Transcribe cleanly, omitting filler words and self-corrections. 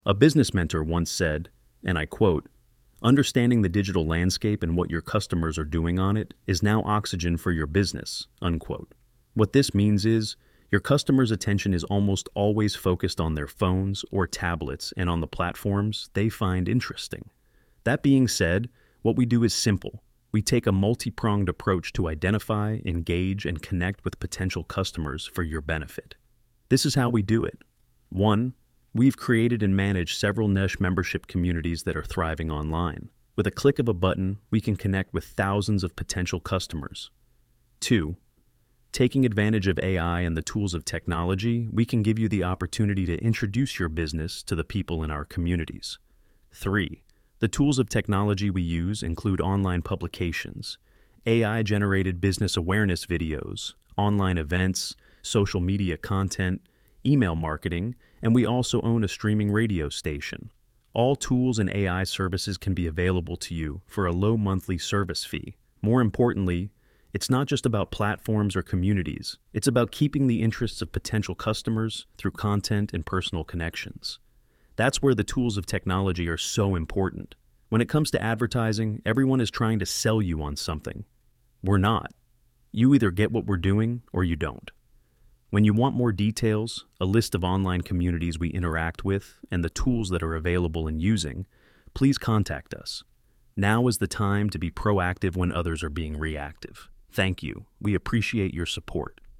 A business mentor once said, and I quote, "Understanding the digital landscape and what your customers are doing on it is now oxygen for your business," unquote. What this means is, your customers' attention is almost always focused on their phones or tablets and on the platforms they find interesting. That being said, what we do is simple. We take a multi-pronged approach to identify, engage, and connect with potential customers for your benefit. This is how we do it. 1. We've created and managed several niche membership communities that are thriving online. With a click of a button, we can connect with thousands of potential customers. 2. Taking advantage of AI and the tools of technology, we can give you the opportunity to introduce your business to the people in our communities. 3. The tools of technology we use include online publications, AI-generated business awareness videos, online events, social media content, email marketing, and we also own a streaming radio station. All tools and AI services can be available to you for a low monthly service fee. More importantly, it's not just about platforms or communities. It's about keeping the interests of potential customers through content and personal connections. That's where the tools of technology are so important. When it comes to advertising, everyone is trying to sell you on something. We're not. You either get what we're doing or you don't. When you want more details, a list of online communities we interact with, and the tools that are available and using, please contact us. Now is the time to be proactive when others are being reactive. Thank you. We appreciate your support.